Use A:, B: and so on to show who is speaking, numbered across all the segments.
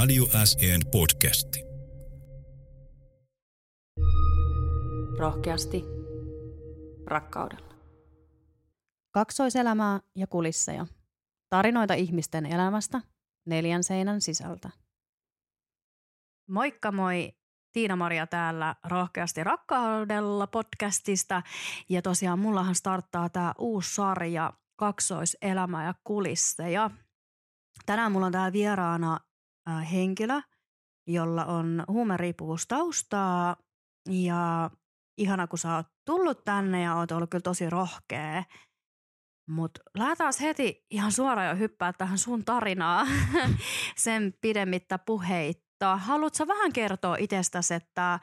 A: Radio SEn podcasti.
B: Rohkeasti, rakkaudella.
C: Kaksoiselämää ja kulisseja. Tarinoita ihmisten elämästä 4 seinän sisältä. Moikka moi! Tiina-Maria täällä Rohkeasti rakkaudella podcastista. Ja tosiaan mullahan starttaa tää uusi sarja Kaksoiselämä ja kulisseja. Tänään mulla on täällä vieraana henkilö, jolla on huumeriippuvuustaustaa. Ja ihana, kun sä oot tullut tänne ja oot ollut kyllä tosi rohkea. Mutta lähdetään heti ihan suoraan jo hyppää tähän sun tarinaan sen pidemmittä puheitta. Haluatko vähän kertoa itsestäsi, että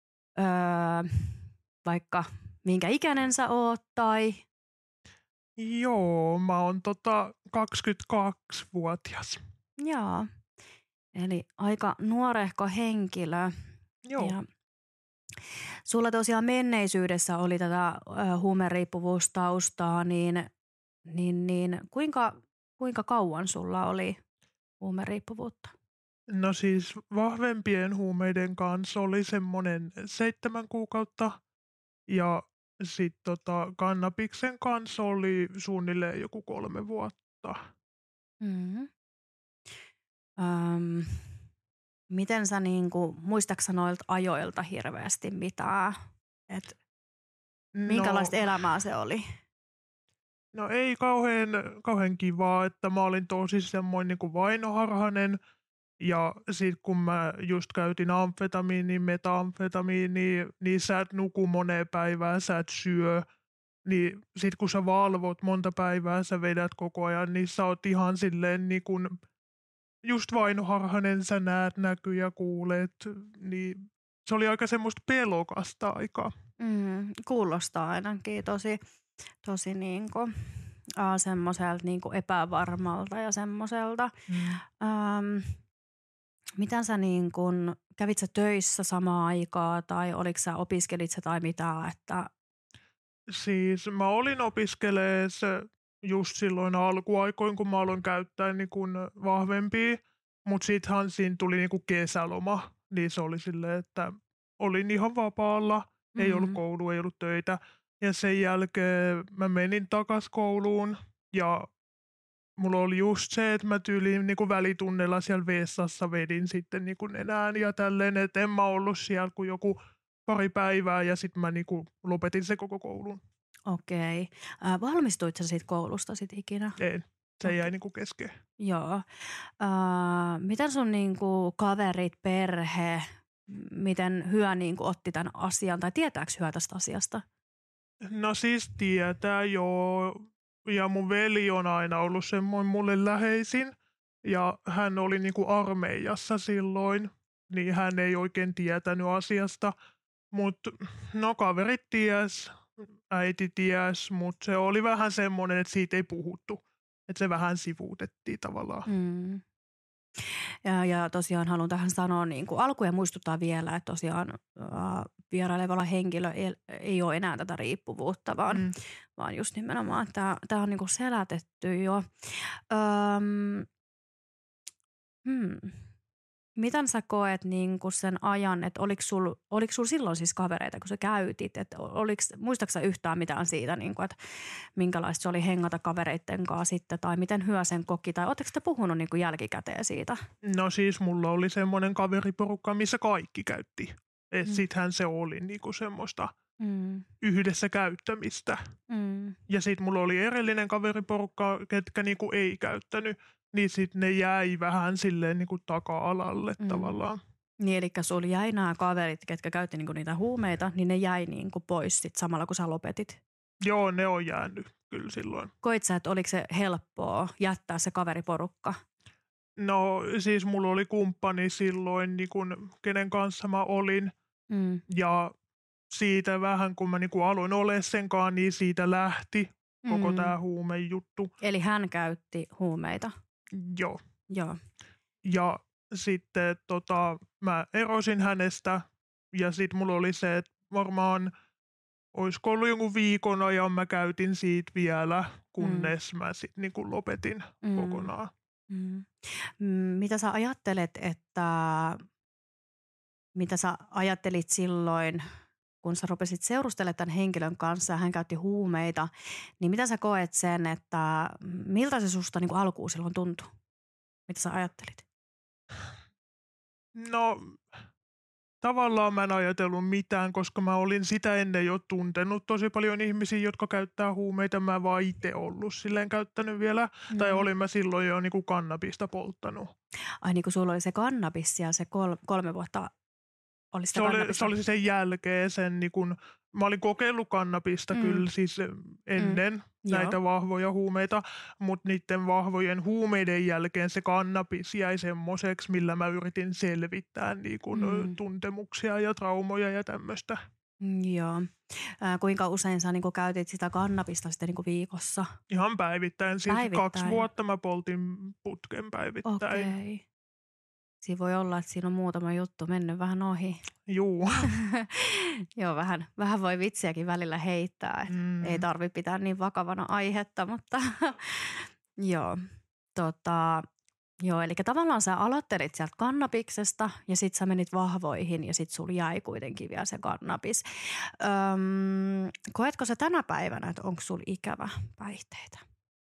C: vaikka minkä ikäinen sä oot tai?
D: Joo, mä oon 22-vuotias.
C: Joo, eli aika nuorehko henkilö.
D: Joo.
C: Ja sulla tosiaan menneisyydessä oli tätä huumeriippuvuustaustaa, niin kuinka kauan sulla oli huumeriippuvuutta?
D: No siis vahvempien huumeiden kanssa oli semmoinen 7 kuukautta ja sitten kannabiksen kanssa oli suunnilleen joku 3 vuotta.
C: Mm-hmm. Miten sä muistatko sä noilta ajoilta hirveästi mitään? Minkälaista elämää se oli?
D: No ei kauhean kivaa, että mä olin tosi semmoinen niin kuin vainoharhainen. Ja sit kun mä just käytin amfetamiinia, metamfetamiinia, niin sä et nuku moneen päivään, sä et syö. Niin sit kun sä valvot monta päivää, sä vedät koko ajan, niin sä oot ihan silleen niin kuin just vainoharhainen, sä näet, näkyy ja kuulet. Niin se oli aika semmoista pelokasta aikaa.
C: Kuulostaa ainakin tosi semmoiselta epävarmalta ja semmoiselta. Miten sä kävit sä töissä samaan aikaa tai opiskelit sä tai mitä? Että?
D: Siis mä olin opiskeleessa just silloin alkuaikoin, kun mä aloin käyttää niin kuin vahvempia, mutta sittenhän siinä tuli niin kuin kesäloma, niin se oli silleen, että olin ihan vapaalla, ei ollut koulua, ei ollut töitä. Ja sen jälkeen mä menin takas kouluun ja mulla oli just se, että mä tyyliin niin kuin välitunnella siellä vessassa vedin sitten niin kuin enää ja tälleen, että en mä ollut siellä kuin joku 2 päivää ja sitten mä niin kuin lopetin se koko koulun.
C: Okei. Valmistuit sä siitä koulusta sit ikinä?
D: En. Se jäi niin kuin kesken.
C: Joo. Miten sun kaverit, perhe, miten hyö otti tämän asian tai tietääkö hyö tästä asiasta?
D: No siis tietää joo. Ja mun veli on aina ollut semmoinen mulle läheisin. Ja hän oli niinku armeijassa silloin, niin hän ei oikein tietänyt asiasta. Mutta no kaverit ties, äiti ties, mutta se oli vähän semmoinen, että siitä ei puhuttu. Että se vähän sivuutettiin tavallaan.
C: Ja tosiaan haluan tähän sanoa alkuun muistuttaa vielä, että tosiaan vierailevalla henkilö ei ole enää tätä riippuvuutta, vaan just nimenomaan, että tämä on selätetty jo. Miten sä koet sen ajan, että oliko sul silloin siis kavereita, kun sä käytit? Muistatko sä yhtään mitään siitä, että minkälaista se oli hengata kavereitten kanssa sitten, tai miten hyö sen koki, tai ootteko te puhunut jälkikäteen siitä?
D: No siis mulla oli semmoinen kaveriporukka, missä kaikki käytti. Että sittenhän se oli semmoista yhdessä käyttämistä. Ja sitten mulla oli erillinen kaveriporukka, ketkä ei käyttänyt. Niin sitten ne jäi vähän silleen taka-alalle tavallaan.
C: Niin, eli sulla jäi nämä kaverit, ketkä käytti niitä huumeita, niin ne jäi pois sit samalla, kun sä lopetit?
D: Joo, ne on jäänyt kyllä silloin.
C: Koit sä, että oliko se helppoa jättää se kaveriporukka?
D: No siis mulla oli kumppani silloin, kenen kanssa mä olin. Ja siitä vähän, kun mä aloin olemaan senkaan, niin siitä lähti koko tämä huumejuttu.
C: Eli hän käytti huumeita?
D: Joo.
C: Joo.
D: Ja sitten mä erosin hänestä ja sitten mulla oli se, että varmaan olisiko ollut jonkun viikon ajan mä käytin siitä vielä, kunnes mä sitten lopetin kokonaan.
C: Mm. Mitä sä ajattelet, mitä sä ajattelit silloin, kun sä rupesit seurustelemaan tämän henkilön kanssa ja hän käytti huumeita, niin mitä sä koet sen, että miltä se susta niin kuin alkuun silloin tuntui? Mitä sä ajattelit?
D: No tavallaan mä en ajatellut mitään, koska mä olin sitä ennen jo tuntenut tosi paljon ihmisiä, jotka käyttää huumeita. Mä vaan itse ollut silleen käyttänyt vielä, tai olin mä silloin jo niin kuin kannabista polttanut.
C: Ai niin kuin sulla oli se kannabis ja se 3 vuotta oli sitä kannabista.
D: Se oli sen jälkeen sen niin kuin, mä olin kokeillut kannabista kyllä siis ennen näitä vahvoja huumeita, mutta niiden vahvojen huumeiden jälkeen se kannabis jäi semmoiseksi, millä mä yritin selvittää niin kuin tuntemuksia ja traumoja ja tämmöistä.
C: Joo. Kuinka usein sä niin kuin käytit sitä kannabista sitten niin kuin viikossa?
D: Ihan päivittäin. Siis
C: Päivittäin?
D: 2 vuotta mä poltin putken päivittäin.
C: Okei. Siinä voi olla, että siinä on muutama juttu mennyt vähän ohi.
D: Juu.
C: Joo, vähän voi vitsiäkin välillä heittää. Ei tarvitse pitää niin vakavana aihetta, mutta joo. Joo, eli tavallaan sä aloittelit sieltä kannabiksesta ja sit sä menit vahvoihin ja sit sulla jäi kuitenkin vielä se kannabis. Koetko sä tänä päivänä, että onko sulla ikävä päihteitä?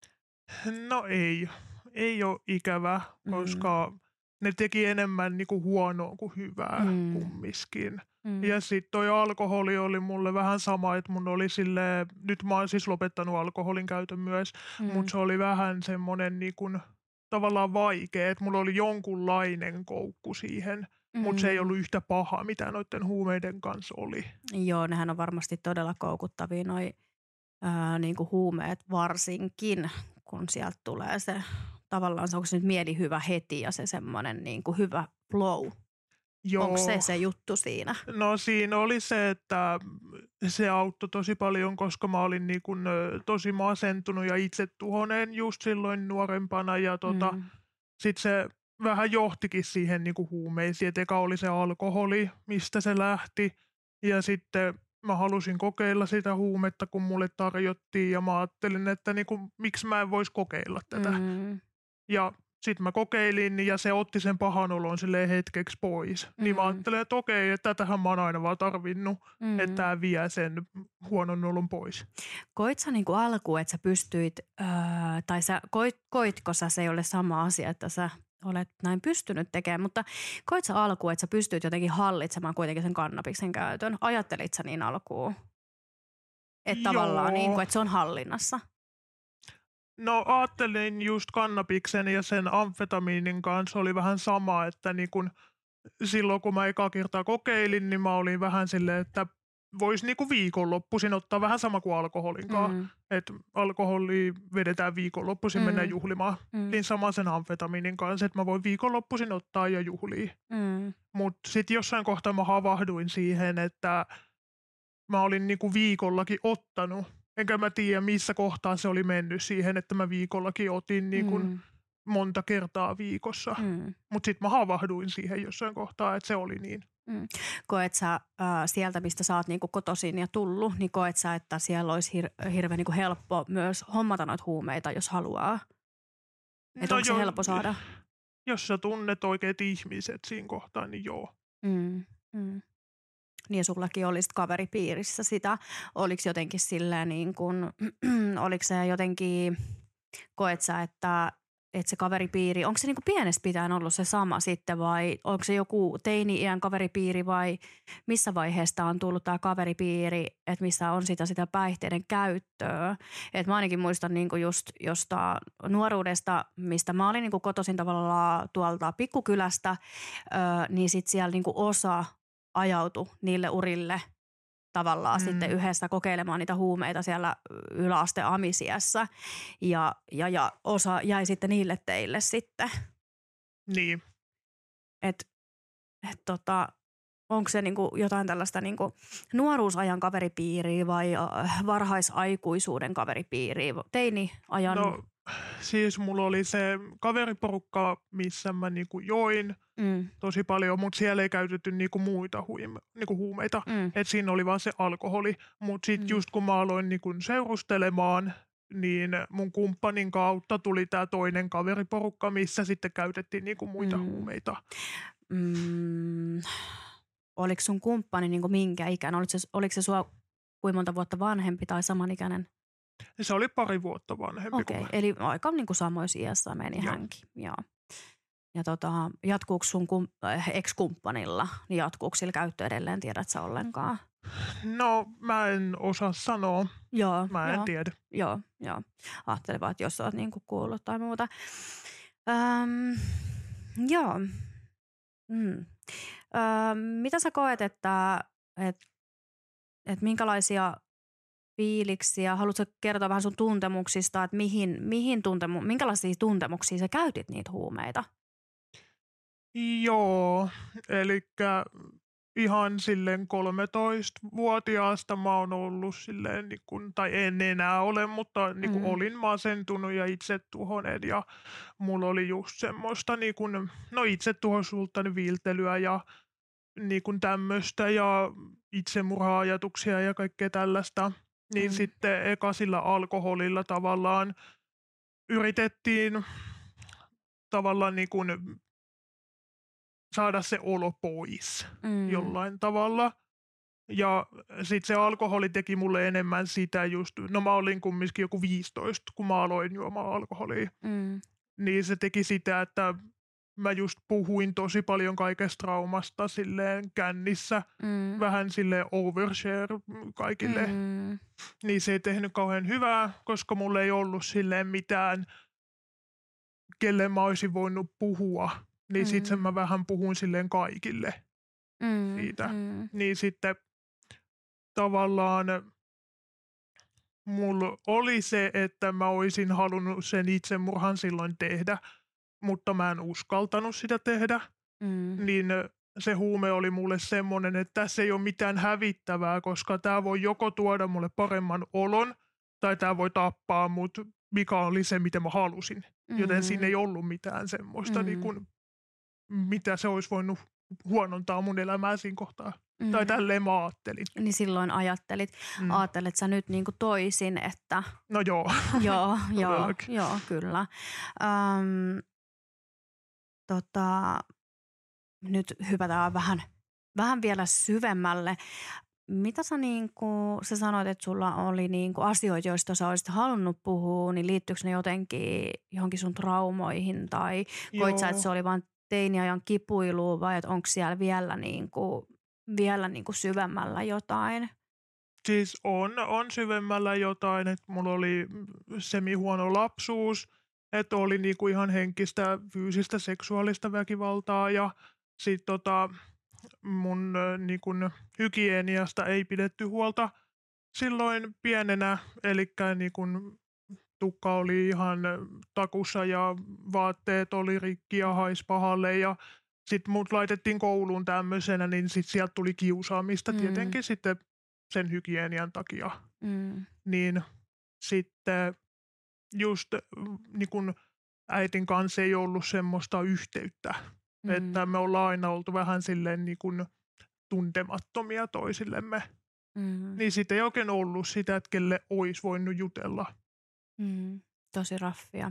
D: No ei ole ikävä, koska ne teki enemmän niinku huonoa kuin hyvää kummiskin. Ja sitten toi alkoholi oli mulle vähän sama, että mun oli silleen, nyt mä oon siis lopettanut alkoholin käytön myös, mutta se oli vähän semmoinen niinku, tavallaan vaikea, että mulla oli jonkunlainen koukku siihen, mutta se ei ollut yhtä paha, mitä noiden huumeiden kanssa oli.
C: Joo, nehän on varmasti todella koukuttavia noi niinku huumeet varsinkin, kun sieltä tulee se tavallaan, onko se nyt mielihyvä heti ja se semmoinen niinku hyvä flow. Joo. Onko se juttu siinä?
D: No siinä oli se, että se auttoi tosi paljon, koska mä olin niin kuin tosi masentunut ja itsetuhoinen just silloin nuorempana. Ja sitten se vähän johtikin siihen niin kuin huumeisiin. Et eka oli se alkoholi, mistä se lähti. Ja sitten mä halusin kokeilla sitä huumetta, kun mulle tarjottiin. Ja mä ajattelin, että niin kuin, miksi mä en voisi kokeilla tätä. Ja sitten mä kokeilin ja se otti sen pahan olon silleen hetkeksi pois. Niin mä ajattelin, että okei, että tätähän mä oon aina vaan tarvinnut, että tää vie sen huonon olon pois.
C: Koit sä niinku alkuun, että sä pystyit, tai sä koitko sä, se ei ole sama asia, että sä olet näin pystynyt tekemään, mutta koit sä alkuun, että sä pystyit jotenkin hallitsemaan kuitenkin sen kannabiksen käytön? Ajattelit sä niin alkuun? Että tavallaan niin kuin, että se on hallinnassa?
D: No ajattelin just kannabiksen ja sen amfetamiinin kanssa oli vähän sama, että niin kun silloin kun mä eka kertaa kokeilin, niin mä olin vähän silleen, että voisi niinku viikonloppuisin ottaa vähän sama kuin alkoholinkaan. Että alkoholi vedetään viikonloppuisin, mennään juhlimaan. Niin sama sen amfetamiinin kanssa, että mä voin viikonloppuisin ottaa ja juhlia. Mutta sitten jossain kohtaa mä havahduin siihen, että mä olin niinku viikollakin ottanut. Enkä mä tiedä, missä kohtaa se oli mennyt siihen, että mä viikollakin otin niin kuin monta kertaa viikossa. Mutta sitten mä havahduin siihen jossain kohtaa, että se oli niin.
C: Koet sä sieltä, mistä sä oot niinku kotoisin ja tullut, niin koet sä, että siellä olisi hirveän niinku helppo myös hommata noita huumeita, jos haluaa? Että onko se helppo saada?
D: Jos sä tunnet oikeat ihmiset siinä kohtaa, niin joo.
C: Niin ja sullakin olisi kaveripiirissä sitä. Oliko jotenkin silleen niin kuin, oliko se jotenkin, koet sä, että se kaveripiiri, onko se niin kuin pienestä pitäen ollut se sama sitten vai onko se joku teini-iän kaveripiiri vai missä vaiheesta on tullut tämä kaveripiiri, että missä on sitä päihteiden käyttöä. Että mä ainakin muistan niin kuin just jostain nuoruudesta, mistä mä olin niin kuin kotoisin tavallaan tuolta pikkukylästä, niin sitten siellä niin kuin osa ajautui niille urille tavallaan sitten yhdessä kokeilemaan niitä huumeita siellä yläaste amisiässä ja osa jäi sitten niille teille sitten.
D: Niin.
C: Onko se niinku jotain tällaista niinku nuoruusajan kaveripiiriä vai varhaisaikuisuuden kaveripiiriä, teini-ajan? No
D: siis mulla oli se kaveriporukka, missä mä niinku join tosi paljon, mutta siellä ei käytetty niinku muita huumeita. Et siinä oli vaan se alkoholi. Mutta sitten just kun mä aloin niinku seurustelemaan niin mun kumppanin kautta tuli tämä toinen kaveriporukka, missä sitten käytettiin niinku muita huumeita.
C: Oliko sun kumppani niinku minkä ikäinen? Oliko se sua kuinka monta vuotta vanhempi tai samanikäinen?
D: Se oli 2 vuotta vanhempi.
C: Okei, eli aika niinku samoissa iässä meni hänkin. Joo. Ja jatkuuko sun ex-kumppanilla, niin jatkuuko sillä käyttö edelleen, tiedät sä ollenkaan?
D: No, mä en osaa sanoa.
C: Joo.
D: Mä en tiedä.
C: Joo. Ajattelin vaan, että jos oot niinku kuullut tai muuta. Joo. Mitä sä koet, että minkälaisia fiiliksiä, haluatko kertoa vähän sun tuntemuksista, että minkälaisia tuntemuksia sä käytit niitä huumeita?
D: Joo, elikkä ihan silleen 13-vuotiaasta mä oon ollut silleen, niin kun, tai en enää ole, mutta niin kun olin masentunut ja itsetuhoinen ja mulla oli just semmoista niin kun, itsetuhoisuutta, viiltelyä ja niin kun tämmöistä ja itsemurha-ajatuksia ja kaikkea tällaista. Niin sitten eka sillä alkoholilla tavallaan yritettiin tavallaan niin kun saada se olo pois jollain tavalla. Ja sitten se alkoholi teki mulle enemmän sitä just, no mä olin kumminkin joku 15, kun mä aloin juomaan alkoholia. Niin se teki sitä, että mä just puhuin tosi paljon kaikesta traumasta silleen kännissä. Vähän silleen overshare kaikille. Niin se ei tehnyt kauhean hyvää, koska mulla ei ollut silleen mitään, kelle mä olisin voinut puhua. Niin sitten mä vähän puhun silleen kaikille siitä. Niin sitten tavallaan mulla oli se, että mä olisin halunnut sen itsemurhan silloin tehdä, mutta mä en uskaltanut sitä tehdä. Niin se huume oli mulle semmoinen, että tässä ei ole mitään hävittävää, koska tää voi joko tuoda mulle paremman olon, tai tää voi tappaa mut, mikä oli se, mitä mä halusin. Joten siinä ei ollut mitään semmoista niin kuin, mitä se olisi voinut huonontaa mun elämää siinä kohtaa. Tai tälleen mä ajattelin.
C: Niin silloin ajattelit sä nyt niinku toisin, että...
D: No joo.
C: joo, kyllä. Nyt hypätään vähän vielä syvemmälle. Mitä sä sanoit, että sulla oli niinku asioita, joista sä olisit halunnut puhua, niin liittyykö ne jotenkin johonkin sun traumoihin tai koit sä, että se oli vain teiniajan kipuilua vai että onko siellä vielä syvemmällä jotain?
D: Siis on syvemmällä jotain, että mulla oli semi-huono lapsuus, että oli niinku ihan henkistä, fyysistä, seksuaalista väkivaltaa ja sitten mun niinku hygieniasta ei pidetty huolta silloin pienenä, eli niinku tukka oli ihan takussa ja vaatteet oli rikki ja haisi pahalle ja sitten mut laitettiin kouluun tämmöisenä, niin sitten sieltä tuli kiusaamista tietenkin sitten sen hygienian takia. Niin sitten just niin kun äitin kanssa ei ollut semmoista yhteyttä, että me ollaan aina oltu vähän silleen niin kun tuntemattomia toisillemme. Niin sitten ei oikein ollut sitä, että kelle olisi voinut jutella.
C: Tosi raffia.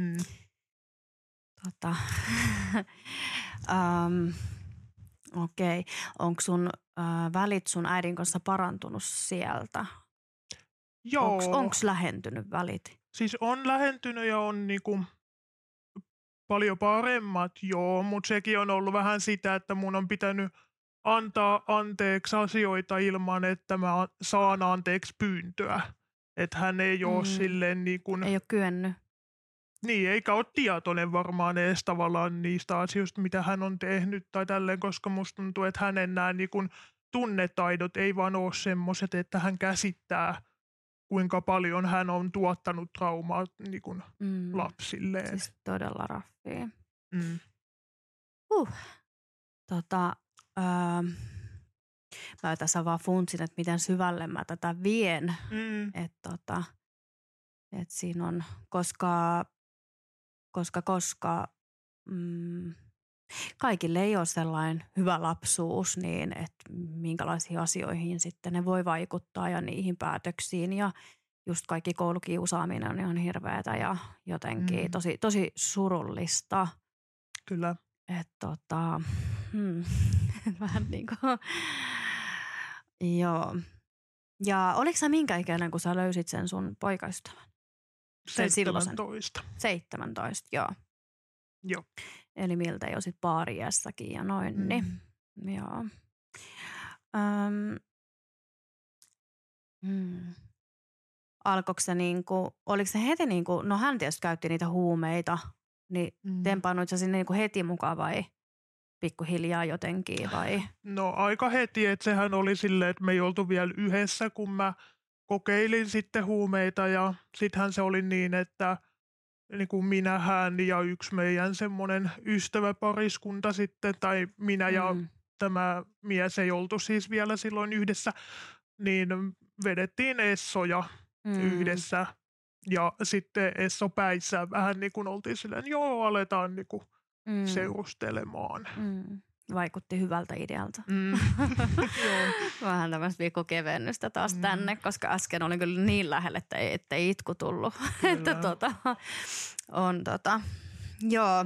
C: Okei. Onko sun välit sun äidin kanssa parantunut sieltä?
D: Joo.
C: Onko lähentynyt välit?
D: Siis on lähentynyt ja on niinku paljon paremmat, joo, mutta sekin on ollut vähän sitä, että mun on pitänyt antaa anteeksi asioita ilman, että mä saan anteeksi pyyntöä. Että hän ei ole silleen niin kuin...
C: Ei ole kyennyt.
D: Niin, eikä ole tietoinen varmaan edes tavallaan niistä asioista, mitä hän on tehnyt tai tälleen, koska musta tuntuu, että hänen nämä niin kuin tunnetaidot ei vaan ole semmoiset, että hän käsittää, kuinka paljon hän on tuottanut traumaa niin kuin lapsilleen.
C: Siis todella raffia. Mä tässä vaan funtsin, että miten syvälle mä tätä vien. Että siinä on, koska kaikille ei ole sellainen hyvä lapsuus, niin että minkälaisiin asioihin sitten ne voi vaikuttaa ja niihin päätöksiin ja just kaikki koulukiusaaminen on ihan hirveätä ja jotenkin tosi surullista.
D: Kyllä.
C: Että vähän niin kuin, joo. Ja oliko sä minkä ikäinen, kun sä löysit sen sun poikaystävän?
D: 17.
C: 17, joo.
D: Joo.
C: Eli miltä jo sit baariässäkin ja noin, niin joo. Alkoiko se niinku, oliko se heti niinku, no hän tietysti käytti niitä huumeita, niin tempaanoit sä sinne niinku heti mukaan vai pikkuhiljaa jotenkin vai?
D: No aika heti, että sehän oli silleen, että me ei oltu vielä yhdessä, kun mä kokeilin sitten huumeita ja sittenhän se oli niin, että niin kuin minä, hän ja yksi meidän semmoinen ystäväpariskunta sitten, tai minä ja tämä mies ei oltu siis vielä silloin yhdessä, niin vedettiin essoja yhdessä. Ja sitten Esso päissä vähän niin kuin oltiin silleen, joo, aletaan niin kuin seurustelemaan.
C: Vaikutti hyvältä idealta. Vähän tämmöistä pikkukevennystä taas tänne, koska äsken olin kyllä niin lähellä, että ei itku tullut. Että joo.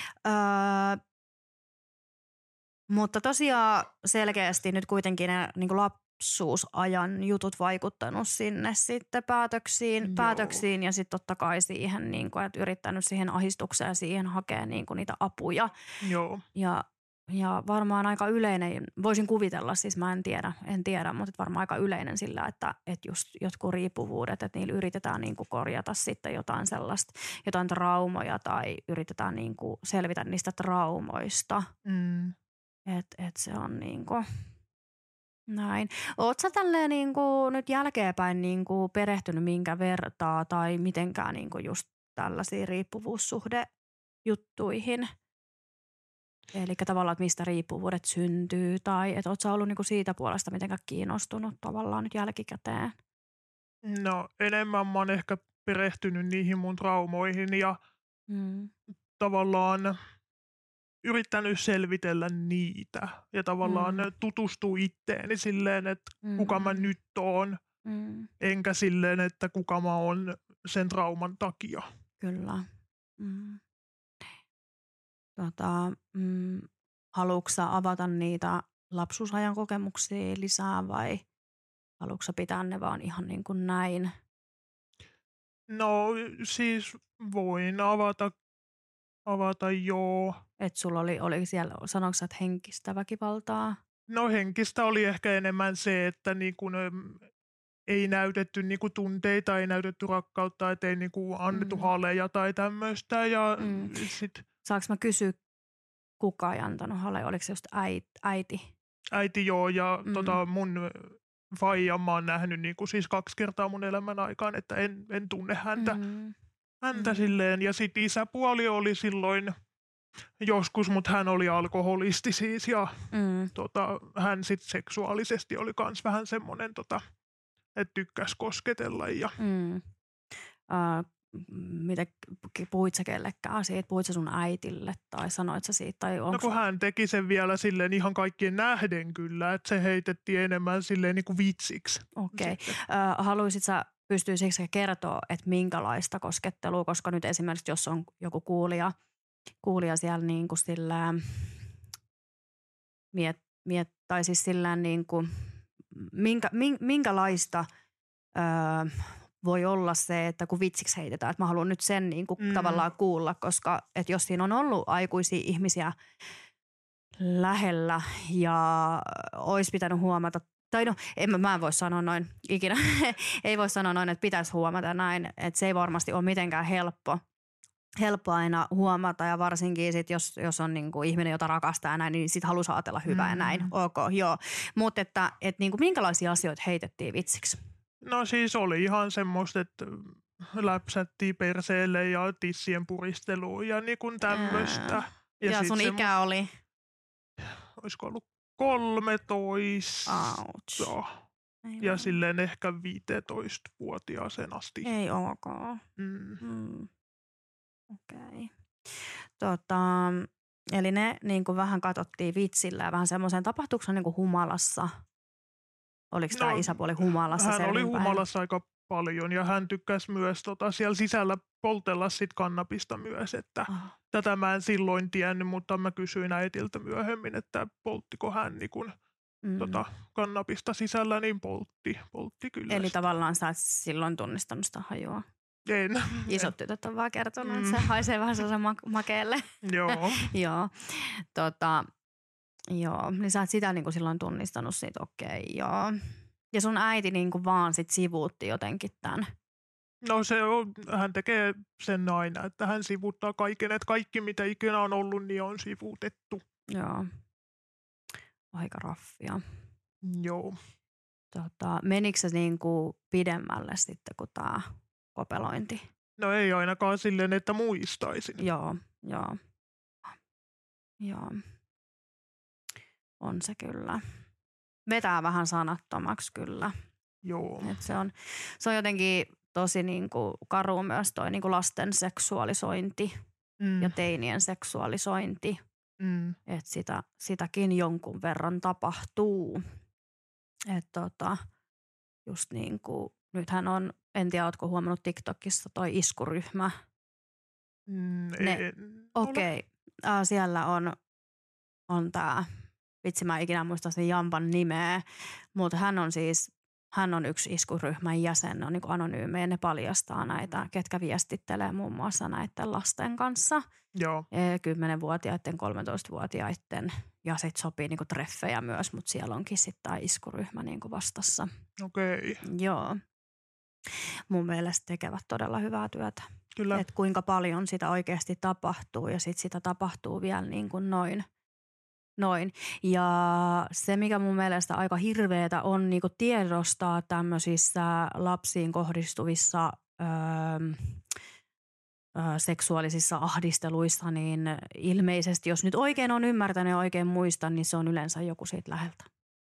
C: Mutta tosiaan selkeästi nyt kuitenkin ne niin kuin lapsuusajan jutut vaikuttanut sinne sitten päätöksiin ja sitten totta kai siihen, niin kuin, että yrittänyt siihen ahdistukseen ja siihen hakea niin kuin niitä apuja.
D: Joo.
C: Ja varmaan aika yleinen, voisin kuvitella, siis mä en tiedä, mutta varmaan aika yleinen sillä, että just jotkut riippuvuudet, että niillä yritetään niin kuin korjata sitten jotain traumoja tai yritetään niin kuin selvitä niistä traumoista. Että se on niin kuin näin. Oot sä tälleen niin kuin nyt jälkeenpäin niin kuin perehtynyt minkä vertaa tai mitenkään niin kuin just tällaisiin riippuvuussuhdejuttuihin? Eli tavallaan, että mistä riippuvuudet syntyy tai että oot sä ollut niinku siitä puolesta mitenkään kiinnostunut tavallaan nyt jälkikäteen?
D: No enemmän mä oon ehkä perehtynyt niihin mun traumoihin ja tavallaan yrittänyt selvitellä niitä ja tavallaan tutustua itteeni silleen, että kuka mä nyt oon, enkä silleen, että kuka mä oon sen trauman takia.
C: Kyllä. Haluatko sä avata niitä lapsuusajan kokemuksia lisää vai haluatko sä pitää ne vaan ihan niin kuin näin?
D: No siis voin avata joo.
C: Että sulla oli siellä, sanoitko sä, että henkistä väkivaltaa?
D: No henkistä oli ehkä enemmän se, että niin kuin, ei näytetty niin kuin tunteita, ei näytetty rakkautta, että ei niin kuin annettu haleja tai tämmöistä. Ja
C: saanko mä kysyä, kuka ei antanut haleja? Oliko se just äiti?
D: Äiti joo, ja mun faijan mä oon nähnyt niin kuin siis 2 kertaa mun elämän aikaan, että en tunne häntä silleen. Ja sit isäpuoli oli silloin joskus, mutta hän oli alkoholisti siis ja hän sit seksuaalisesti oli kans vähän semmonen, että tykkäs kosketella. Ja
C: miten puhuit sä kellekään siitä? Puhuit sä sun äitille tai sanoit sä siitä? Tai
D: no kun hän teki sen vielä silleen ihan kaikkien nähden kyllä, että se heitettiin enemmän silleen niin kuin vitsiksi.
C: Okei. Haluaisit sä, pystyisikö sä kertoa, että minkälaista koskettelua, koska nyt esimerkiksi jos on joku kuulija siellä niin kuin sillä tai siis sillä niin kuin, minkälaista voi olla se, että kun vitsiksi heitetään, että mä haluan nyt sen niin kuin tavallaan kuulla, koska että jos siinä on ollut aikuisia ihmisiä lähellä ja olisi pitänyt huomata, tai no mä en voi sanoa noin ikinä, ei voi sanoa noin, että pitäisi huomata näin, että se ei varmasti ole mitenkään helppo aina huomata ja varsinkin sit, jos on niinku ihminen, jota rakastaa ja näin, niin sit haluaa ajatella hyvää ja näin. Ok, joo. Mutta että niinku minkälaisia asioita heitettiin vitsiksi?
D: No siis oli ihan semmoista, että läpsättiin perseelle ja tissien puristelua ja niin kuin tämmöistä.
C: Ja sun ikä oli?
D: Olisiko ollut 13.
C: Ouch.
D: Ja silleen ehkä 15-vuotiaaseen asti.
C: Ei ok. Okei. Eli ne niin kuin vähän katsottiin vitsillä ja vähän semmoisen tapahtuuko niin kuin humalassa? Oliko tämä isäpuoli humalassa?
D: Hän oli humalassa aika paljon ja hän tykkäsi myös siellä sisällä poltella sit kannabista myös, että tätä mä en silloin tiennyt, mutta mä kysyin äitiltä myöhemmin, että polttiko hän niin kun, kannabista sisällä, niin poltti kyllä.
C: Eli
D: sitä.
C: tavallaan sä et silloin tunnistanut sitä hajua.
D: En.
C: Isot tytöt on vaan kertonut, että se haisee vähän sellaisen makeelle.
D: Joo.
C: Joo. Joo, niin sä et sitä niin kuin silloin tunnistanut siitä, okei, joo. Ja sun äiti niin kuin vaan sit sivuutti jotenkin tämän.
D: No hän tekee sen aina, että hän sivuuttaa kaiken, että kaikki mitä ikinä on ollut, niin on sivuutettu.
C: Joo. Aika raffia.
D: Joo.
C: Menikö se niin kuin pidemmälle sitten kuin tämä kopelointi?
D: No ei ainakaan silleen, että muistaisin.
C: Joo. On se kyllä. Vetää vähän sanattomaksi kyllä.
D: Joo.
C: Et se on jotenkin tosi niinku karu myös toi niinku lasten seksuaalisointi ja teinien seksuaalisointi. Että sitäkin jonkun verran tapahtuu. Että just niinku, nythän on, en tiedä ootko huomannut TikTokissa toi iskuryhmä. Okei. Siellä on tää, vitsi mä ikinä muista sen Jampan nimeä, mutta hän on yksi iskuryhmän jäsen, ne on niin anonyymejä, ne paljastaa näitä, ketkä viestittelee muun muassa näiden lasten kanssa.
D: Joo.
C: 10-vuotiaiden, 13-vuotiaiden ja sitten sopii niin treffejä myös, mutta siellä onkin sitten tämä iskuryhmä niin vastassa.
D: Okei.
C: Joo. Mun mielestä tekevät todella hyvää työtä.
D: Kyllä.
C: Että kuinka paljon sitä oikeasti tapahtuu ja sitten sitä tapahtuu vielä niin kuin noin. Ja se, mikä mun mielestä aika hirveetä on niinku tiedostaa tämmöisissä lapsiin kohdistuvissa seksuaalisissa ahdisteluissa, niin ilmeisesti, jos nyt oikein on ymmärtänyt ja oikein muistan, niin se on yleensä joku siitä läheltä.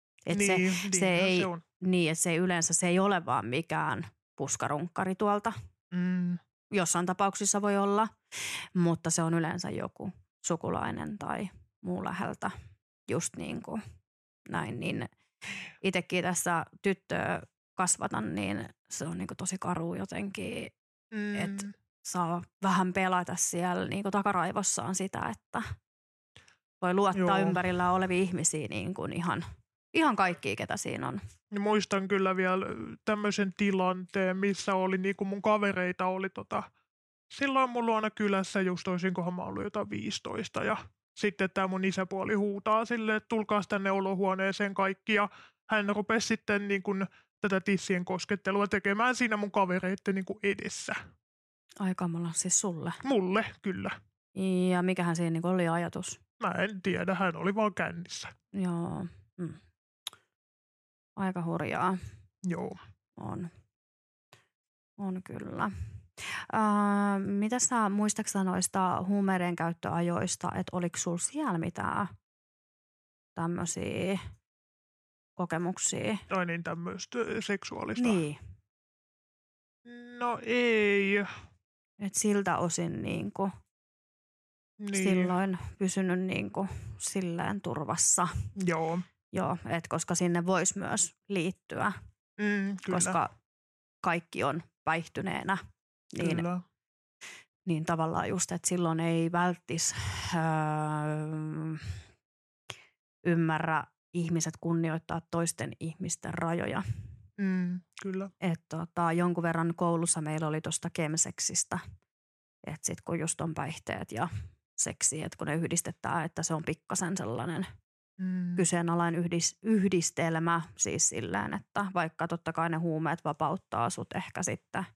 C: Se ei ole vaan mikään puskarunkkari tuolta. Jossain tapauksissa voi olla, mutta se on yleensä joku sukulainen tai muu läheltä, just niin kuin näin, niin itsekin tässä tyttöä kasvatan, niin se on niin kuin tosi karu jotenkin, että saa vähän pelata siellä niin kuin takaraivossaan sitä, että voi luottaa ympärillä olevia ihmisiä niin kuin ihan kaikkia, ketä siinä on.
D: Muistan kyllä vielä tämmöisen tilanteen, missä oli niin kuin mun kavereita oli silloin mun luona kylässä, just olisinkohan mä ollut jotain 15 ja sitten tämä mun isäpuoli huutaa silleen, että tulkaas tänne olohuoneeseen kaikki ja hän rupesi sitten niin kuin tätä tissien koskettelua tekemään siinä mun kavereitten niin kuin edessä.
C: Ai kamala, siis sulle?
D: Mulle, kyllä.
C: Ja mikähän siinä niin oli ajatus?
D: Mä en tiedä, hän oli vaan kännissä.
C: Joo. Aika hurjaa.
D: Joo.
C: On kyllä. Mitä sä muistaaksä noista huumeiden käyttöajoista, että oliko sulla siellä mitään tämmöisiä kokemuksia?
D: Tai niin tämmöistä seksuaalista?
C: Niin.
D: No ei.
C: Et siltä osin niinku silloin pysynyt niinku silleen turvassa.
D: Joo.
C: Joo, et koska sinne voisi myös liittyä,
D: kyllä.
C: koska kaikki on päihtyneenä. Niin tavallaan just, että silloin ei välttis ymmärrä ihmiset kunnioittaa toisten ihmisten rajoja.
D: Kyllä.
C: Että jonkun verran koulussa meillä oli tuosta kemseksistä, että sitten kun just on päihteet ja seksi, että kun ne yhdistetään, että se on pikkasen sellainen kyseenalainen yhdistelmä siis silleen, että vaikka totta kai ne huumeet vapauttaa sut ehkä sitten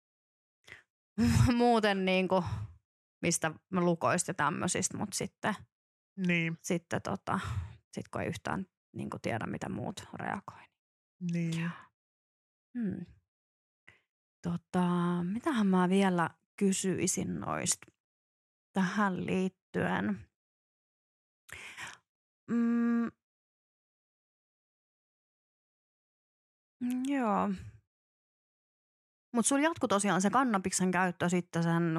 C: muuten niin kuin, mistä mä lukoista ja tämmöisistä, mutta sitten kun ei yhtään niin kuin tiedä, mitä muut reagoi.
D: Niin.
C: Mitähän mä vielä kysyisin noista tähän liittyen? Joo. Mutta sulla jatkui tosiaan se kannabiksen käyttö sitten sen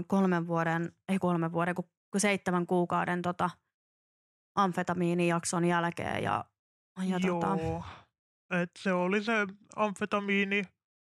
C: 7 kuukauden amfetamiinijakson jälkeen.
D: Joo, että se oli se amfetamiini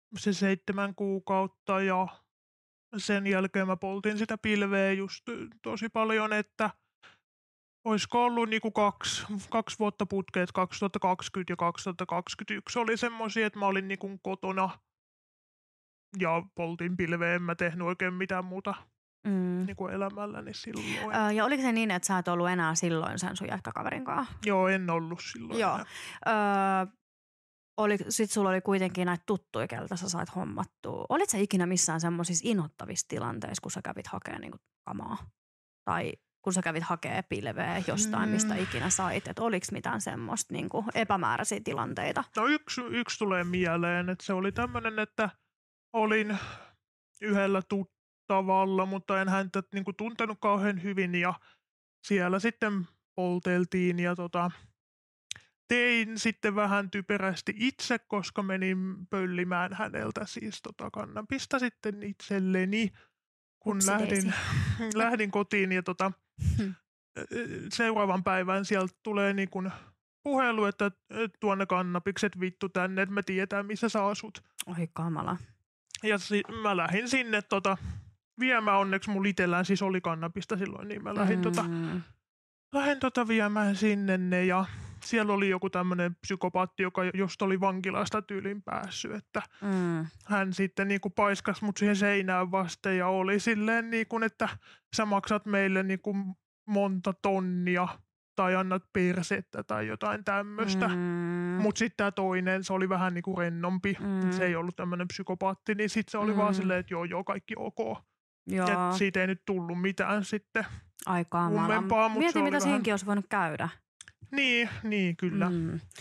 D: se 7 kuukautta ja sen jälkeen mä poltin sitä pilveä just tosi paljon, että olisiko ollut niinku kaksi vuotta putkeet, 2020 ja 2021 oli semmoisia, että mä olin niinku kotona ja poltin pilveä, en mä tehnyt oikein mitään muuta niinku elämälläni silloin.
C: Ja oliko se niin, että sä et ollut enää silloin sen sun jätkäkaverin kanssa?
D: Joo, en ollut silloin
C: Joo.
D: enää.
C: Sitten sulla oli kuitenkin näitä tuttuja, keltä sä sait hommattua. Olit sä ikinä missään semmoisissa inhottavissa tilanteissa, kun sä kävit hakemaan niinku kamaa? Tai kun sä kävit hakemaan pilveä jostain, mistä ikinä sait? Että oliko mitään semmoista niinku epämääräisiä tilanteita?
D: No yksi tulee mieleen, että se oli tämmöinen, että olin yhdellä tuttavalla, mutta en häntä niinku tuntenut kauhean hyvin ja siellä sitten polteltiin ja tein sitten vähän typerästi itse, koska menin pöllimään häneltä siis kannabista sitten itselleni, kun lähdin kotiin ja seuraavan päivän sieltä tulee niin kun puhelu, että tuonne kannabikset vittu tänne, että me tiedetään missä sä asut.
C: Oi kamala.
D: Ja mä lähdin sinne viemään, onneksi mulla itsellään siis oli kannabista silloin, niin mä lähdin viemään sinne ne ja siellä oli joku tämmöinen psykopaatti, josta oli vankilasta tyylin päässyt, että hän sitten niinku paiskasi mut siihen seinään vasten ja oli silleen niinku, että sä maksat meille niinku monta tonnia tai annat persettä tai jotain tämmöistä. Mut sitten tää toinen, se oli vähän niinku rennompi, se ei ollut tämmöinen psykopaatti, niin sitten se oli vaan silleen, että joo, kaikki ok. Ja siitä ei nyt tullut mitään sitten kummempaa.
C: Mietin, mitä siinkin olisi voinut käydä.
D: Niin, kyllä.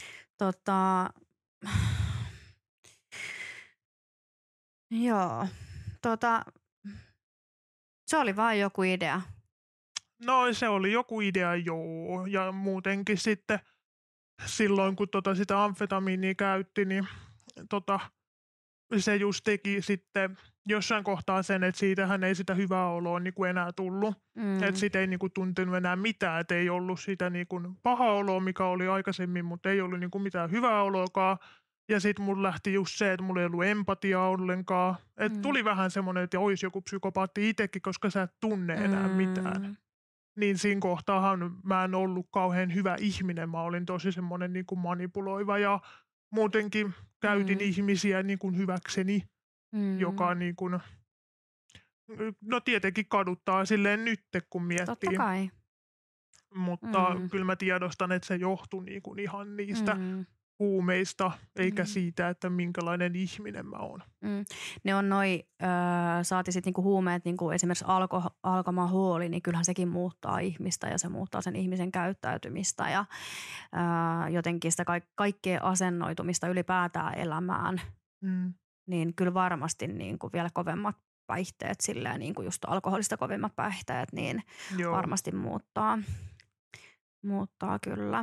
C: Joo. Se oli vain joku idea.
D: No se oli joku idea, joo. Ja muutenkin sitten silloin, kun sitä amfetamiinia käytti, niin se just teki sitten jossain kohtaa sen, että siitähän ei sitä hyvää oloa niin kuin enää tullut. Että siitä ei niin kuin tuntunut enää mitään, että ei ollut sitä niin kuin pahaa oloa, mikä oli aikaisemmin, mutta ei ollut niin kuin mitään hyvää oloakaan. Ja sitten mulla lähti just se, että mulla ei ollut empatiaa ollenkaan. Että tuli vähän semmoinen, että olisi joku psykopaatti itsekin, koska sä et tunne enää mitään. Niin siinä kohtaahan mä en ollut kauhean hyvä ihminen. Mä olin tosi semmoinen niin kuin manipuloiva ja muutenkin käytin ihmisiä niin kuin hyväkseni, joka niin kuin, no tietenkin kaduttaa silleen nytte, kun miettii.
C: Totta kai.
D: Mutta kyllä mä tiedostan, että se johtui niin kuin ihan niistä huumeista, eikä siitä, että minkälainen ihminen mä oon.
C: Ne on saati sitten niinku huumeet, niinku esimerkiksi alkoholi, niin kyllähän sekin muuttaa ihmistä ja se muuttaa sen ihmisen käyttäytymistä ja jotenkin sitä kaikkea asennoitumista ylipäätään elämään. Niin kyllä varmasti niinku vielä kovemmat päihteet, silleen niinku just alkoholista kovemmat päihteet, niin varmasti muuttaa kyllä.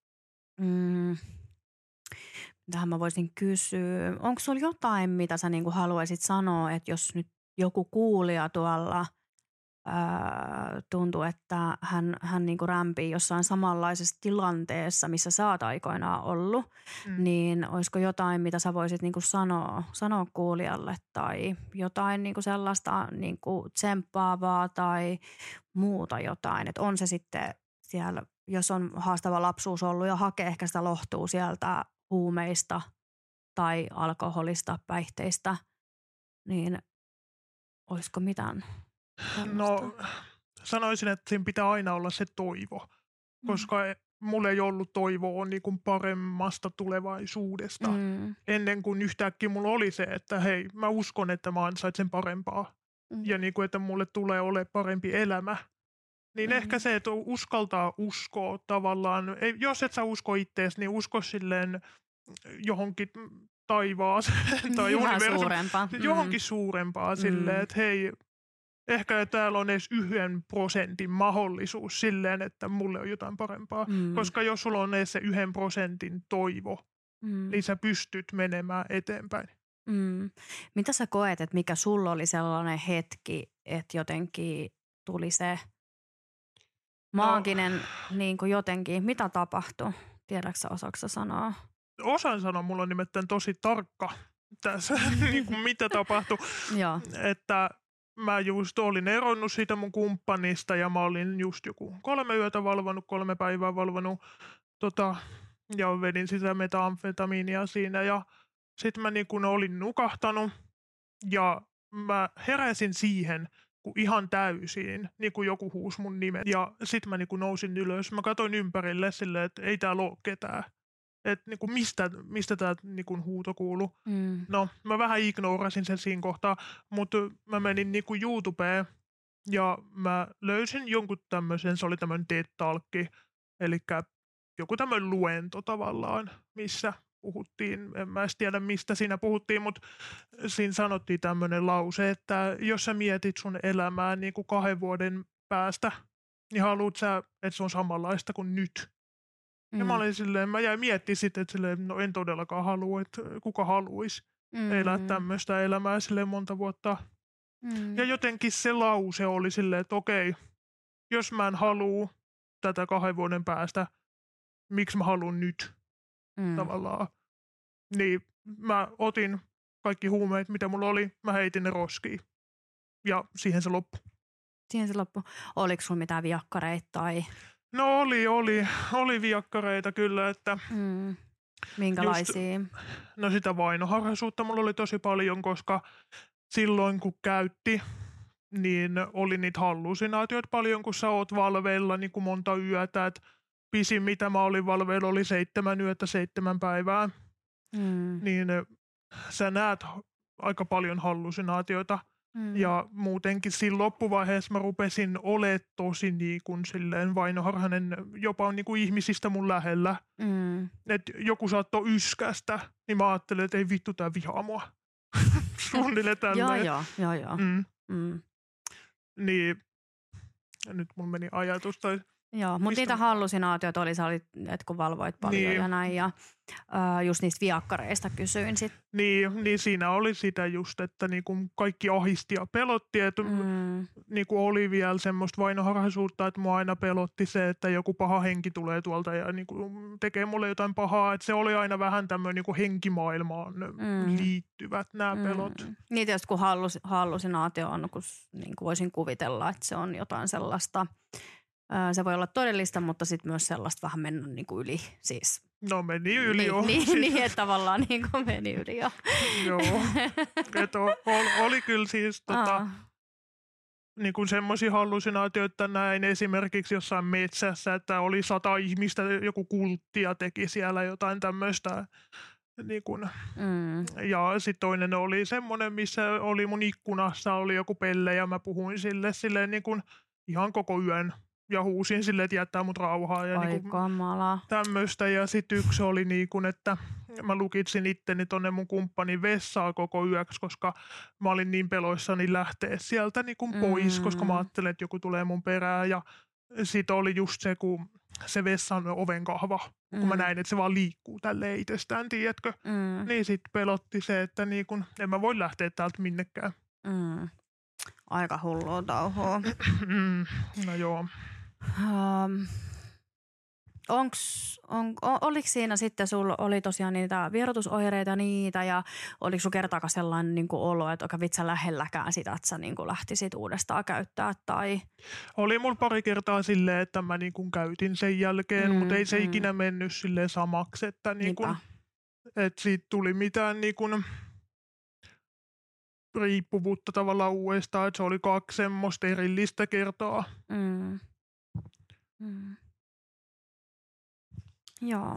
C: Tähän mä voisin kysyä. Onko sulla jotain, mitä sä niinku haluaisit sanoa, että jos nyt joku kuulija tuolla tuntuu, että hän niinku rämpii jossain samanlaisessa tilanteessa, missä sä oot aikoinaan ollut, niin olisiko jotain, mitä sä voisit niinku sanoa kuulijalle tai jotain niinku sellaista niinku tsemppaavaa tai muuta jotain, että on se sitten siellä, jos on haastava lapsuus ollut ja hakee ehkä sitä lohtua sieltä huumeista tai alkoholista, päihteistä, niin olisiko mitään sellaista?
D: No sanoisin, että siinä pitää aina olla se toivo, koska mulla ei ollut toivoa niin kuin paremmasta tulevaisuudesta ennen kuin yhtäkkiä mulla oli se, että hei, mä uskon, että mä ansaitsen parempaa ja niin kuin, että mulle tulee olemaan parempi elämä. Niin ehkä se, että uskaltaa uskoa tavallaan, jos et sä usko ittees, niin usko silleen johonkin taivaaseen tai johonkin suurempaa silleen, että hei, ehkä täällä on edes 1% mahdollisuus silleen, että mulle on jotain parempaa. Koska jos sulla on edes se 1% toivo, niin sä pystyt menemään eteenpäin.
C: Mitä sä koet, että mikä sulla oli sellainen hetki, että jotenkin tuli se maaginen niin kuin jotenkin, mitä tapahtui? Tiedätkö sä, osaatko sä sanoa?
D: Osaan sanoa, mulla on nimittäin tosi tarkka tässä, niin kuin mitä tapahtui.
C: Joo.
D: Että mä just olin eronnut siitä mun kumppanista ja mä olin just joku 3 yötä valvonut, 3 päivää valvonut ja vedin sitä metamfetamiinia siinä ja sitten mä niin kuin olin nukahtanut ja mä heräsin siihen kun ihan täysin, niin kuin joku huusi mun nimen. Ja sitten mä niin kuin nousin ylös. Mä katsoin ympärille silleen, että ei täällä ole ketään. Että niin kuin mistä tämä niin kuin huuto kuului. No, mä vähän ignorasin sen siinä kohtaa, mutta mä menin niin kuin YouTubeen ja mä löysin jonkun tämmöisen, se oli tämmöinen TED-talkki, eli joku tämmöinen luento tavallaan, missä puhuttiin, en mä edes tiedä mistä siinä puhuttiin, mutta siinä sanottiin tämmöinen lause, että jos sä mietit sun elämää niin kuin 2 vuoden päästä, niin haluat sä, että se on samanlaista kuin nyt. Ja mä olin silleen, mä jäin miettimään sitten, että silleen, no en todellakaan halua, että kuka haluaisi elää tämmöistä elämää silleen monta vuotta. Ja jotenkin se lause oli silleen, että okei, jos mä en halua tätä 2 vuoden päästä, miksi mä haluan nyt tavallaan. Niin mä otin kaikki huumeet, mitä mulla oli, mä heitin ne roskiin. Ja siihen se loppui.
C: Siihen se loppui. Oliko sulla mitään viakkareita tai?
D: No oli viakkareita kyllä, että
C: minkälaisia?
D: No sitä vainoharhaisuutta mulla oli tosi paljon, koska silloin kun käytti, niin oli niitä hallusinaatioita paljon, kun sä oot valveilla niin kuin monta yötä. Et pisin mitä mä olin valveilla oli 7 yötä, 7 päivää. Niin sä näet aika paljon hallusinaatioita. Ja muutenkin siinä loppuvaiheessa mä rupesin olemaan tosi niin kuin silleen vainoharhainen, jopa niin kuin ihmisistä mun lähellä. Että joku saattoi yskästä, niin mä ajattelin, että ei vittu tää vihaa mua. Suunnilleen tälleen.
C: Joo.
D: Niin, nyt mun meni ajatus.
C: Joo, mutta niitä hallusinaatioita oli, sä olit, että kun valvoit paljon ja näin, ja just niistä viakkareista kysyin sitten.
D: Niin siinä oli sitä just, että niinku kaikki ahisti ja pelotti, että niinku oli vielä semmoista vainoharhaisuutta, että mua aina pelotti se, että joku paha henki tulee tuolta ja niinku tekee mulle jotain pahaa, että se oli aina vähän tämmöinen niinku henkimaailmaan liittyvät nämä pelot.
C: Niin tietysti kun hallusinaatio on, kun niinku voisin kuvitella, että se on jotain sellaista. Se voi olla todellista, mutta sitten myös sellaista vähän mennä niin kuin yli. Siis.
D: No meni yli jo.
C: Niin, että tavallaan niin kuin meni yli jo.
D: Joo. Oli kyllä siis niin kuin semmoisia hallusinaatioita näin esimerkiksi jossain metsässä, että oli 100 ihmistä, joku kultti ja teki siellä jotain tämmöistä. Niin kuin. Ja sitten toinen oli semmoinen, missä oli mun ikkunassa oli joku pelle ja mä puhuin silleen niin kuin ihan koko yön. Ja huusin silleen, että jättää mut rauhaa ja niinku tämmöistä. Ja sitten yksi oli niin kuin, että mä lukitsin itteni tonne mun kumppanin vessaa koko yöksi, koska mä olin niin peloissani lähteä sieltä niin kuin pois, koska mä ajattelin, että joku tulee mun perään. Ja sitten oli just se, kun se vessan oven kahva, kun mä näin, että se vaan liikkuu tälleen itsestään, tiedätkö? Niin sitten pelotti se, että niin kun, en mä voi lähteä täältä minnekään.
C: Aika hullua touhua.
D: No joo.
C: Oliko siinä sitten, sulla oli tosiaan niitä vierotusoireita niitä ja oliko sulla kertaakaan sellainen niin kuin olo, että oikein vitsa lähelläkään sitä, että sä niin kuin lähtisit uudestaan käyttää tai?
D: Oli mulla pari kertaa silleen, että mä niin kuin käytin sen jälkeen, mutta ei se ikinä mennyt silleen samaksi, että niin kuin, että siitä tuli mitään niin kuin riippuvuutta tavallaan uudestaan, että se oli 2 semmoista erillistä kertaa.
C: Joo.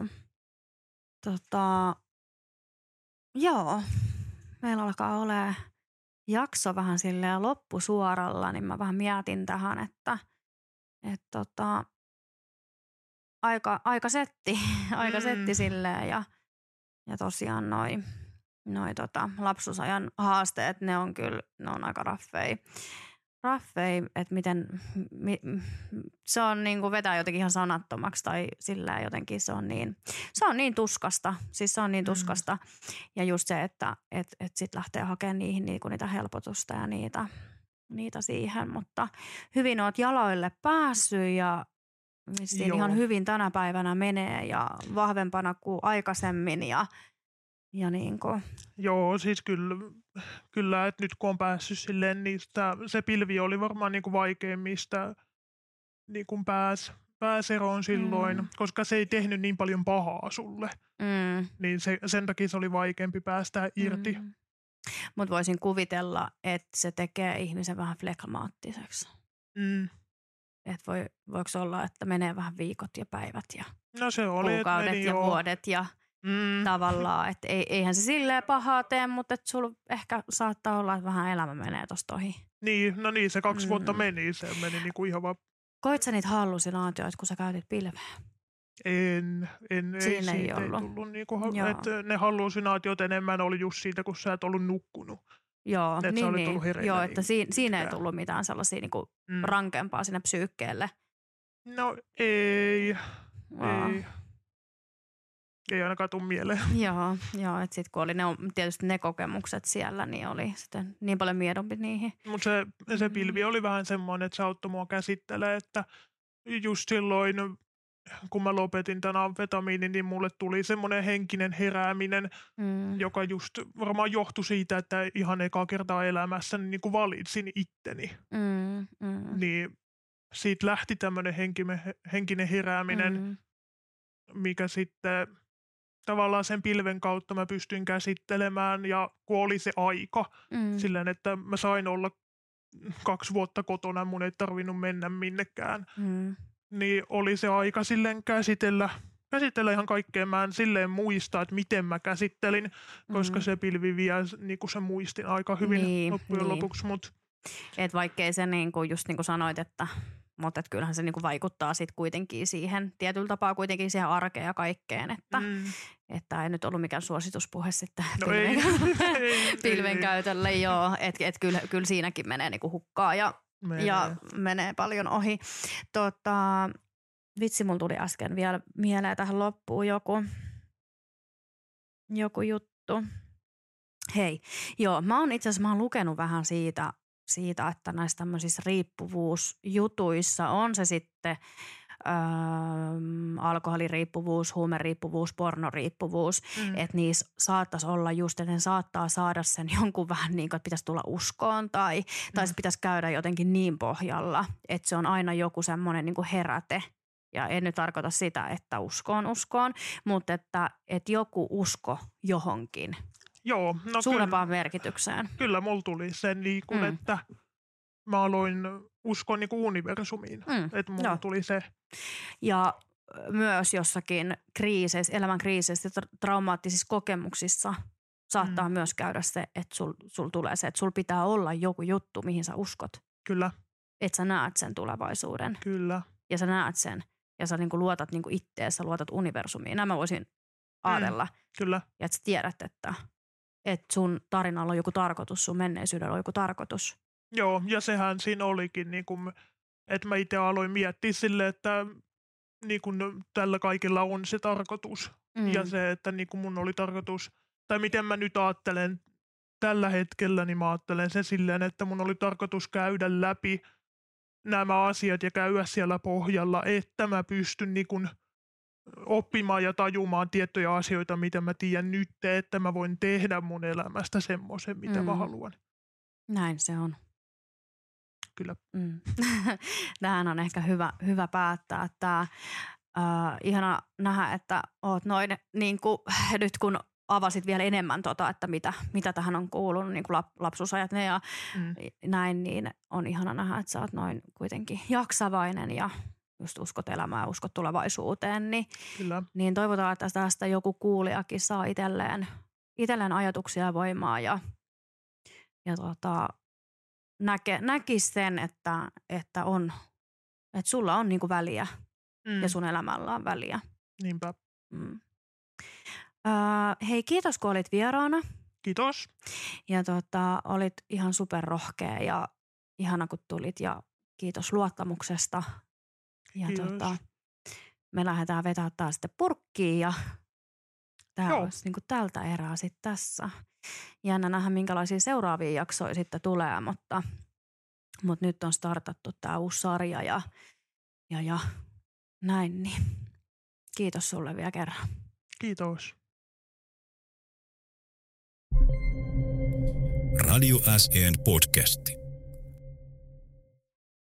C: Joo. Meillä alkaa olemaan jakso vähän silleen loppusuoralla, niin mä vähän mietin tähän, että aika setti silleen ja tosiaan noi lapsuusajan haasteet, ne on aika raffei, että miten se on niinku vetää jotenkin ihan sanattomaksi tai sillä jotenkin se on niin tuskasta. Siis se on niin tuskasta ja just se, että sit lähtee hakemaan niihin niinku niitä helpotusta ja niitä siihen, mutta hyvin oot jaloille päässyt ja ihan hyvin tänä päivänä menee ja vahvempana kuin aikaisemmin ja Ja niin kuin,
D: Joo, siis kyllä, että nyt kun on päässyt silleen niistä, se pilvi oli varmaan niin kuin vaikeimmista niin kuin pääs eroon silloin, koska se ei tehnyt niin paljon pahaa sulle. Niin sen takia se oli vaikeampi päästä irti.
C: Mutta voisin kuvitella, että se tekee ihmisen vähän flegmaattiseksi. Että voiko olla, että menee vähän viikot ja päivät ja
D: No se oli,
C: kuukaudet ja vuodet ja tavallaan, että eihän se silleen pahaa tee, mutta että sulla ehkä saattaa olla, että vähän elämä menee tosta ohi.
D: Niin, no niin, se 2 vuotta meni, se meni niinku ihan vaan.
C: Koit sä niitä hallusinaatioita, kun sä käytit pilveä?
D: En
C: Siinä ei
D: siitä
C: ollut.
D: Ei tullut että ne hallusinaatiot enemmän oli just siitä, kun sä et ollut nukkunut.
C: Joo,
D: että sä olit ollut hereillä.
C: Joo, että siinä ei tullut mitään sellaisia niinku rankempaa sinne psyykkeelle.
D: No ei. Ei ainakaan tule mieleen.
C: Joo, että sitten kun oli tietysti ne kokemukset siellä, niin oli sitten niin paljon miedompi niihin.
D: Mutta se pilvi oli vähän semmoinen, että se auttoi mua käsittelemään, että just silloin, kun mä lopetin tämän amfetamiinin, niin mulle tuli semmoinen henkinen herääminen, joka just varmaan johtui siitä, että ihan ekaa kertaa elämässä niin kuin valitsin itteni. Niin siitä lähti tämmöinen henkinen herääminen, mikä sitten tavallaan sen pilven kautta mä pystyin käsittelemään ja kun oli se aika silleen, että mä sain olla 2 vuotta kotona, mun ei tarvinnut mennä minnekään, niin oli se aika silleen käsitellä ihan kaikkea. Mä en silleen muista, että miten mä käsittelin, koska se pilvi vie niin kuin sen muistin aika hyvin loppujen lopuksi.
C: Et vaikkei se niinku, just niin kuin sanoit, mutta kyllähän se niinku vaikuttaa sitten kuitenkin siihen, tietyllä tapaa kuitenkin siihen arkeen ja kaikkeen, että ei nyt ollut mikään suosituspuhe sitten pilven käytölle, joo, että kyllä siinäkin menee niinku hukkaa ja menee paljon ohi. Vitsi, mulla tuli äsken vielä mieleen tähän loppuun joku juttu. Hei, joo, mä oon lukenut vähän siitä, että näissä tämmöisissä riippuvuusjutuissa on se sitten alkoholiriippuvuus, huumeriippuvuus, pornoriippuvuus, että niissä saattaisi olla just, että ne saattaa saada sen jonkun vähän niin kuin, että pitäisi tulla uskoon tai se pitäisi käydä jotenkin niin pohjalla, että se on aina joku semmoinen niin kuin heräte. Ja en nyt tarkoita sitä, että uskoon, mutta että joku usko johonkin.
D: Joo, no
C: suurempaan merkitykseen.
D: Kyllä mulla tuli sen liikun, että mä aloin uskoa niin kuin universumiin, että mulla tuli se.
C: Ja myös jossakin kriiseissä, elämän kriiseissä ja traumaattisissa kokemuksissa saattaa myös käydä se, että sul tulee se, että sul pitää olla joku juttu, mihin sä uskot.
D: Että
C: sä näet sen tulevaisuuden.
D: Kyllä.
C: Ja sä näet sen. Ja sä niinku luotat niinku ittees, sä luotat universumiin. Nämä voisin ajatella.
D: Kyllä.
C: Ja että sä tiedät, että sun tarinalla on joku tarkoitus, sun menneisyydellä on joku tarkoitus.
D: Joo, ja sehän siinä olikin, niin kuin, että mä itse aloin miettiä sille, että niin kuin tällä kaikilla on se tarkoitus. Ja se, että niin kuin mun oli tarkoitus, tai miten mä nyt ajattelen tällä hetkellä, niin mä ajattelen sen silleen, että mun oli tarkoitus käydä läpi nämä asiat ja käydä siellä pohjalla, että mä pystyn niin kuin oppimaan ja tajumaan tiettyjä asioita, mitä mä tiedän nyt, että mä voin tehdä mun elämästä semmoisen, mitä mä haluan.
C: Näin se on.
D: Kyllä.
C: Tähän on ehkä hyvä päättää, että ihana nähdä, että oot noin, niin kuin, nyt kun avasit vielä enemmän että mitä tähän on kuulunut, niin kuin lapsuusajat ne ja näin, niin on ihana nähdä, että sä oot noin kuitenkin jaksavainen ja just uskot elämään ja uskot tulevaisuuteen, niin toivotaan, että tästä joku kuulijakin saa itselleen ajatuksia ja voimaa ja näkisi sen, että sulla on niinku väliä ja sun elämällä on väliä.
D: Niinpä.
C: Hei, kiitos kun olit vieraana.
D: Kiitos.
C: Ja olit ihan superrohkea ja ihana kun tulit ja kiitos luottamuksesta. Ja
D: kiitos.
C: Me lähdetään vetämään taas sitten purkkiin ja tämä olisi niin kuin tältä erää sitten tässä. Jännä nähdä, minkälaisia seuraavia jaksoja sitten tulee, mutta nyt on startattu tämä uusi sarja ja näin, niin kiitos sulle vielä kerran.
D: Kiitos.
A: Radio SN podcasti.